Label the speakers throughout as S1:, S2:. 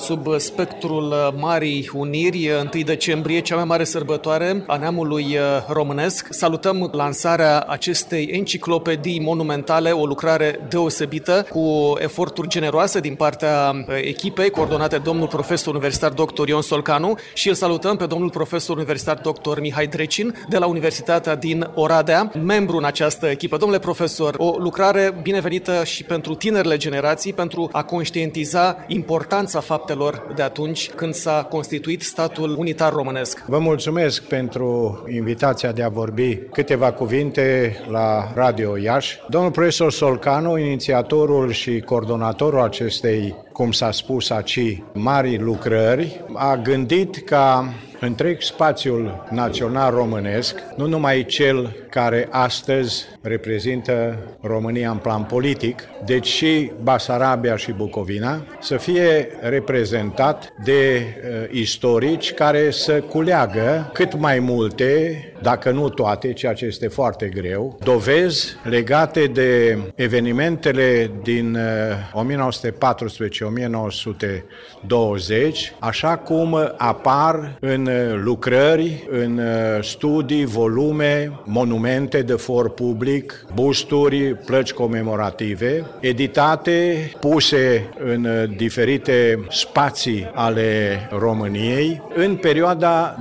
S1: sub spectrul Marii Uniri, 1 decembrie, cea mai mare sărbătoare a neamului românesc. Salutăm lansarea acestei enciclopedii monumentale, o lucrare deosebită, cu eforturi generoase din partea echipei, coordonate domnul profesor universitar dr. Ion Solcanu, și îl salutăm pe domnul profesor universitar dr. Mihai Drecin de la Universitatea din Oradea, membru în această echipă. Domnule profesor, o lucrare binevenită și pentru tinerile generații, pentru a conștientiza importanța faptelor de atunci când s-a constituit statul unitar românesc.
S2: Vă mulțumesc pentru invitația de a vorbi câteva cuvinte la Radio Iași. Domnul profesor Solcanu, inițiatorul și coordonatorul acestei, cum s-a spus aici, mari lucrări, a gândit ca întreg spațiul național românesc, nu numai cel care astăzi reprezintă România în plan politic, deci și Basarabia și Bucovina, să fie reprezentat de istorici care să culeagă cât mai multe, dacă nu toate, ceea ce este foarte greu, dovezi legate de evenimentele din 1914-1920, așa cum apar în lucrări, în studii, volume, monumente de for public, busturi, plăci comemorative, editate, puse în diferite spații ale României în perioada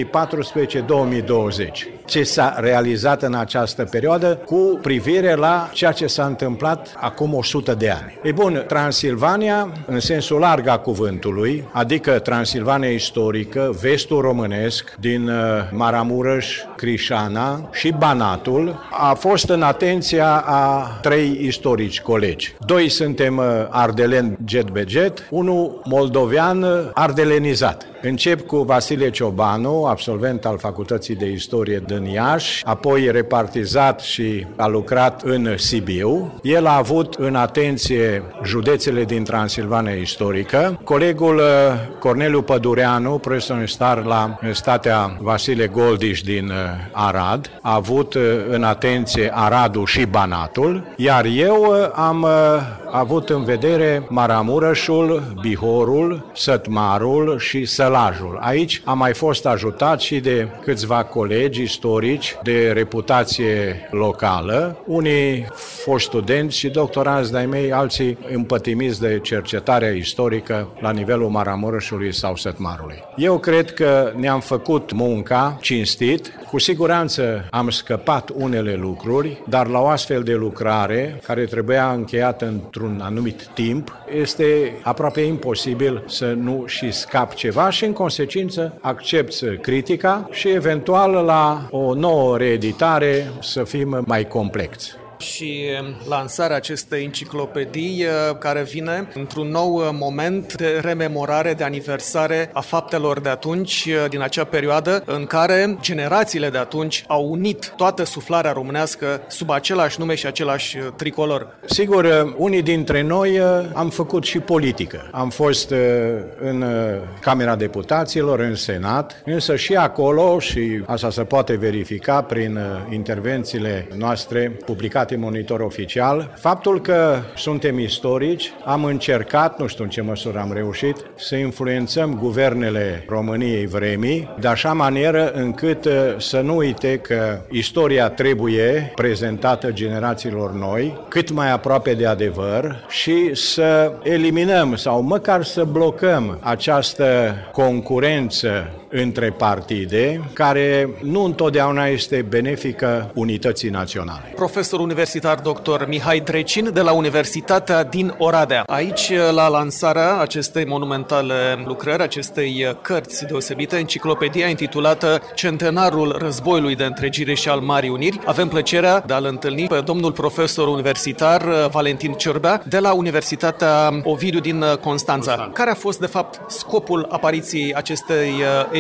S2: 2014-2020. Ce s-a realizat în această perioadă cu privire la ceea ce s-a întâmplat acum 100 de ani. Ei bun, Transilvania, în sensul larg a cuvântului, adică Transilvania istorică, vestul românesc, din Maramureș, Crișana și Banatul, a fost în atenția a 3 istorici colegi. 2 suntem ardeleni jet be jet, unul moldovean ardelenizat. Încep cu Vasile Ciobanu, absolvent al Facultății de Istorie din Iași, apoi repartizat și a lucrat în Sibiu. El a avut în atenție județele din Transilvania istorică. Colegul Corneliu Pădureanu, profesor universitar la Universitatea Vasile Goldiș din Arad, a avut în atenție Aradul și Banatul, iar eu am avut în vedere Maramureșul, Bihorul, Sătmarul și Sălajul. Aici am mai fost ajutat și de câțiva colegi istorici de reputație locală, unii foști studenți și doctoranți de-ai mei, alții împătimiți de cercetarea istorică la nivelul Maramureșului sau Sătmarului. Eu cred că ne-am făcut munca cinstit, cu siguranță am scăpat unele lucruri, dar la o astfel de lucrare, care trebuia încheiată într-un anumit timp, este aproape imposibil să nu și scap ceva și, în consecință, accepți critica și, eventual, la o nouă reeditare să fim mai complexi.
S1: Și lansarea acestei enciclopedii care vine într-un nou moment de rememorare, de aniversare a faptelor de atunci, din acea perioadă în care generațiile de atunci au unit toată suflarea românească sub același nume și același tricolor.
S2: Sigur, unii dintre noi am făcut și politică. Am fost în Camera Deputaților, în Senat, însă și acolo, și asta se poate verifica prin intervențiile noastre publicate în Monitor Oficial, faptul că suntem istorici, am încercat, nu știu în ce măsură am reușit, să influențăm guvernele României vremii, de așa manieră încât să nu uite că istoria trebuie prezentată generațiilor noi, cât mai aproape de adevăr, și să eliminăm sau măcar să blocăm această concurență între partide, care nu întotdeauna este benefică unității naționale.
S1: Profesor universitar dr. Mihai Drecin de la Universitatea din Oradea. Aici, la lansarea acestei monumentale lucrări, acestei cărți deosebite, enciclopedia intitulată Centenarul Războiului de Întregire și al Marii Uniri, avem plăcerea de a-l întâlni pe domnul profesor universitar Valentin Ciorbea de la Universitatea Ovidiu din Constanța. Care a fost, de fapt, scopul apariției acestei enciclopedii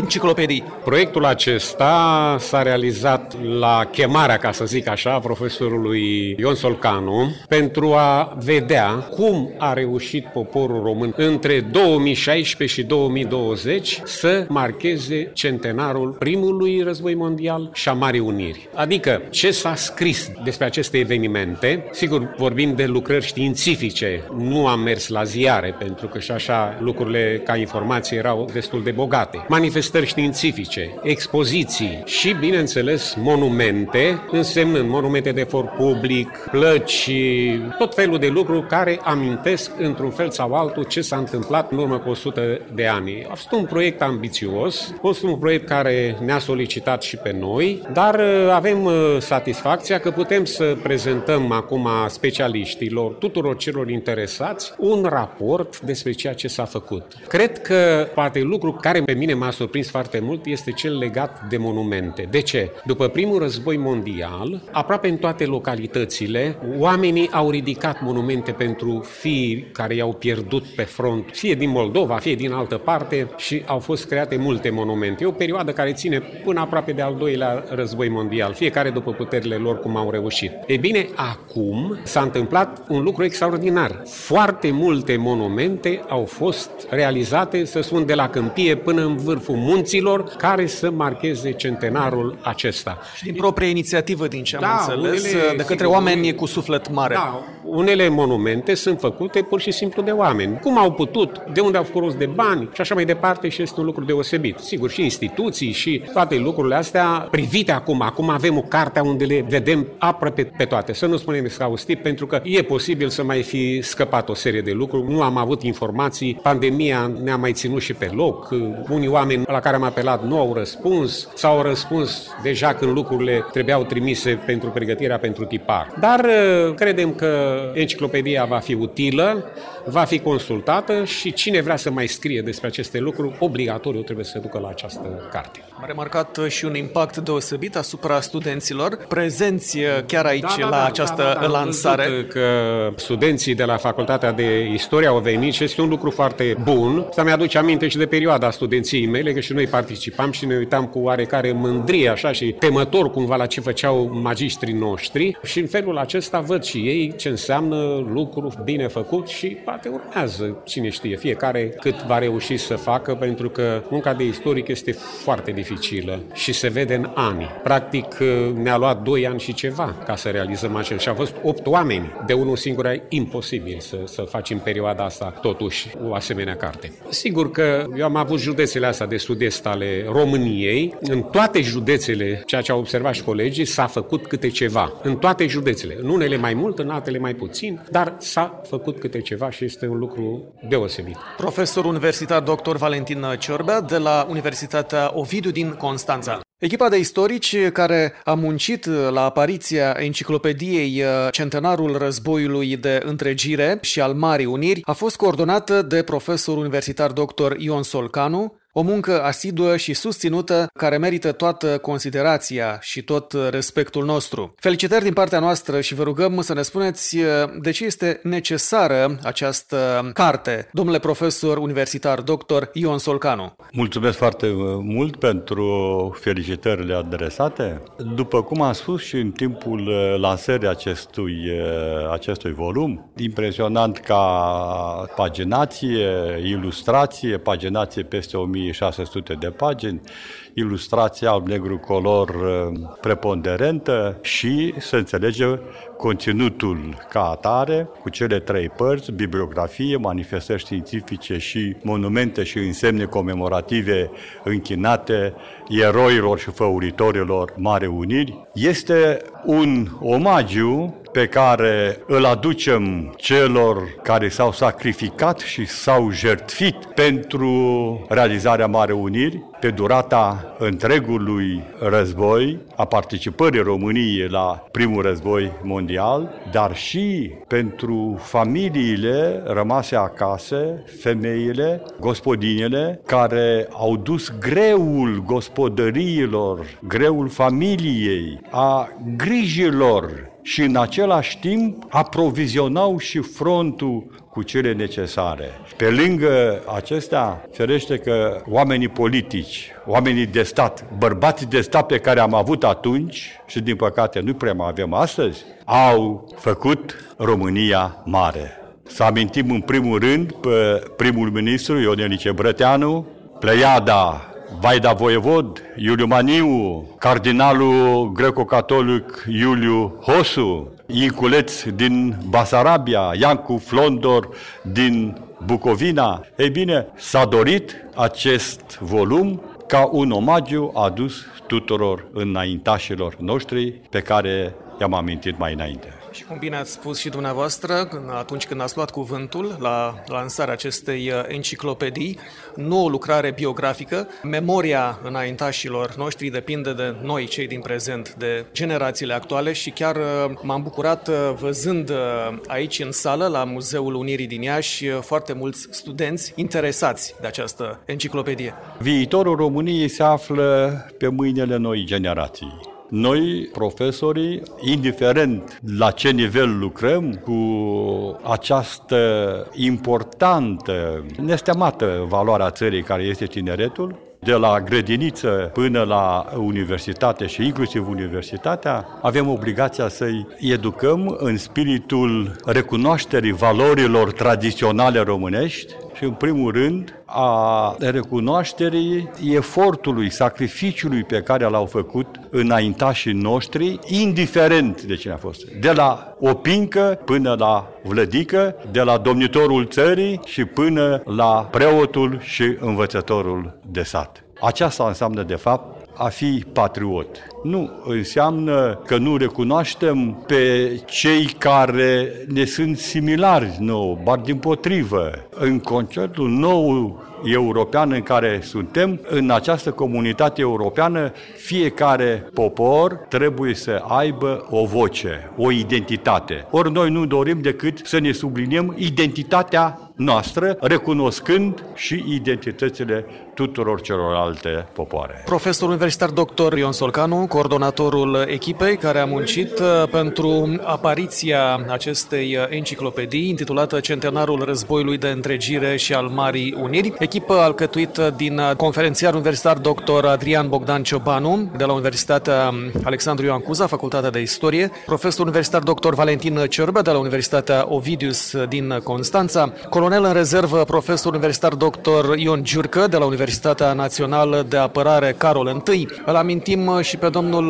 S1: enciclopedii.
S3: Proiectul acesta s-a realizat la chemarea, ca să zic așa, a profesorului Ion Solcanu pentru a vedea cum a reușit poporul român între 2016 și 2020 să marcheze centenarul primului război mondial și a Marii Uniri. Adică ce s-a scris despre aceste evenimente, sigur vorbim de lucrări științifice, nu am mers la ziare pentru că și așa lucrurile ca informație erau destul de bogate. Manifestări științifice, expoziții și, bineînțeles, monumente, însemnând monumente de for public, plăci, tot felul de lucruri care amintesc într-un fel sau altul ce s-a întâmplat în urmă cu 100 de ani. A fost un proiect ambițios, a fost un proiect care ne-a solicitat și pe noi, dar avem satisfacția că putem să prezentăm acum specialiștilor, tuturor celor interesați, un raport despre ceea ce s-a făcut. Cred că poate lucru care pe mine m-a surprins foarte mult este cel legat de monumente. De ce? După primul război mondial, aproape în toate localitățile, oamenii au ridicat monumente pentru fii care i-au pierdut pe front, fie din Moldova, fie din altă parte, și au fost create multe monumente. E o perioadă care ține până aproape de al doilea război mondial, fiecare după puterile lor cum au reușit. Ei bine, acum s-a întâmplat un lucru extraordinar. Foarte multe monumente au fost realizate, să spun, de la Câmpie până în vârful munților, care să marcheze centenarul acesta.
S1: Și din proprie inițiativă, din ce am înțeles, de către oameni cu suflet mare.
S3: Da, unele monumente sunt făcute pur și simplu de oameni. Cum au putut, de unde au făcut rost de bani și așa mai departe, și este un lucru deosebit. Sigur, și instituții și toate lucrurile astea privite acum. Acum avem o carte unde le vedem aproape pe toate. Să nu spunem exhaustiv, pentru că e posibil să mai fi scăpat o serie de lucruri. Nu am avut informații, pandemia ne-a mai ținut și pe loc. Unii oameni la care am apelat nu au răspuns sau au răspuns deja când lucrurile trebuiau trimise pentru pregătirea pentru tipar. Dar credem că enciclopedia va fi utilă, va fi consultată și cine vrea să mai scrie despre aceste lucruri, obligatoriu trebuie să se ducă la această carte.
S1: A remarcat și un impact deosebit asupra studenților prezenți chiar aici la această lansare.
S3: Am văzut că studenții de la Facultatea de Istorie au venit și este un lucru foarte bun. Să mi-aduce aminte și de perioada studenției mele, că și noi participam și ne uitam cu oarecare mândrie așa și temător cumva la ce făceau magistrii noștri și în felul acesta văd și ei ce înseamnă lucru bine făcut și poate urmează, cine știe, fiecare cât va reuși să facă, pentru că munca de istoric este foarte dificilă și se vede în ani. Practic ne-a luat 2 ani și ceva ca să realizăm acel și a fost 8 oameni. De unul singur e imposibil să faci în perioada asta totuși o asemenea carte. Sigur că eu am avut județele astea de sud-est ale României. În toate județele, ceea ce au observat și colegii, s-a făcut câte ceva. În toate județele. În unele mai mult, în altele mai puțin, dar s-a făcut câte ceva și este un lucru deosebit.
S1: Profesor universitar dr. Valentin Ciorbea de la Universitatea Ovidiu din Constanța. Echipa de istorici care a muncit la apariția enciclopediei Centenarul Războiului de Întregire și al Marii Uniri a fost coordonată de profesor universitar dr. Ion Solcanu, o muncă asiduă și susținută care merită toată considerația și tot respectul nostru. Felicitări din partea noastră și vă rugăm să ne spuneți de ce este necesară această carte, domnule profesor universitar dr. Ion Solcanu.
S4: Mulțumesc foarte mult pentru felicitările adresate. După cum am spus și în timpul lansării acestui volum, impresionant ca paginație, ilustrație, paginație peste 1600 de pagini, ilustrația alb-negru color preponderentă și să înțelege conținutul ca atare, cu cele 3 părți, bibliografie, manifestări științifice și monumente și însemne comemorative închinate eroilor și făuritorilor Marii Uniri. Este un omagiu pe care îl aducem celor care s-au sacrificat și s-au jertfit pentru realizarea Marii Uniri pe durata întregului război, a participării României la primul război mondial, dar și pentru familiile rămase acasă, femeile, gospodinele, care au dus greul gospodăriilor, greul familiei, a grijilor și în același timp aprovizionau și frontul cu cele necesare. Pe lângă acestea, ferește că oamenii politici, oamenii de stat, bărbații de stat pe care am avut atunci și din păcate nu prea mai avem astăzi, au făcut România mare. Să amintim în primul rând pe primul ministru Ion Elice Brăteanu, Pleiada Vaida Voievod, Iuliu Maniu, cardinalul greco-catolic Iuliu Hosu, Inculeț din Basarabia, Iancu Flondor din Bucovina. Ei bine, s-a dorit acest volum ca un omagiu adus tuturor înaintașilor noștri pe care i-am amintit mai înainte.
S1: Și cum bine ați spus și dumneavoastră, atunci când ați luat cuvântul la lansarea acestei enciclopedii, nu o lucrare biografică, memoria înaintașilor noștri depinde de noi, cei din prezent, de generațiile actuale și chiar m-am bucurat văzând aici în sală, la Muzeul Unirii din Iași, foarte mulți studenți interesați de această enciclopedie.
S4: Viitorul României se află pe mâinile noi generații. Noi, profesorii, indiferent la ce nivel lucrăm, cu această importantă, nestemată valoare a țării care este tineretul, de la grădiniță până la universitate și inclusiv universitatea, avem obligația să-i educăm în spiritul recunoașterii valorilor tradiționale românești și, în primul rând, a recunoașterii efortului, sacrificiului pe care l-au făcut înaintașii noștri, indiferent de cine a fost. De la opincă până la vlădică, de la domnitorul țării și până la preotul și învățătorul de sat. Aceasta înseamnă, de fapt, a fi patriot. Nu înseamnă că nu recunoaștem pe cei care ne sunt similari nouă, bar dimpotrivă. În concertul nou european în care suntem, în această comunitate europeană, fiecare popor trebuie să aibă o voce, o identitate. Ori noi nu dorim decât să ne subliniem identitatea noastră, recunoscând și identitățile tuturor celorlalte popoare.
S1: Profesor universitar dr. Ion Solcanu, coordonatorul echipei care a muncit pentru apariția acestei enciclopedii intitulată Centenarul Războiului de Întregire și al Marii Uniri, echipă alcătuită din conferențiar universitar dr. Adrian Bogdan Ciobanu de la Universitatea Alexandru Ioan Cuza, Facultatea de Istorie, profesor universitar dr. Valentin Ciorbă de la Universitatea Ovidius din Constanța, colonel în rezervă profesor universitar dr. Ion Giurcă de la Universitatea Națională de Apărare Carol I. Îl amintim și pe domnul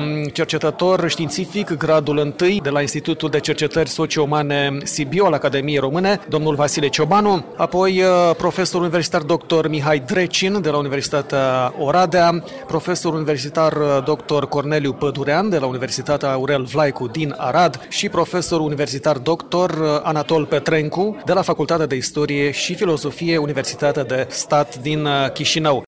S1: cercetător științific, gradul 1 de la Institutul de Cercetări Socio-Umane Sibiu al Academiei Române, domnul Vasile Ciobanu, apoi profesor universitar dr. Mihai Drecin de la Universitatea Oradea, profesor universitar dr. Corneliu Pădurean de la Universitatea Aurel Vlaicu din Arad și profesor universitar dr. Anatol Petrencu de la Facultatea de Istorie și Filozofie, Universitatea de Stat din Chișinău.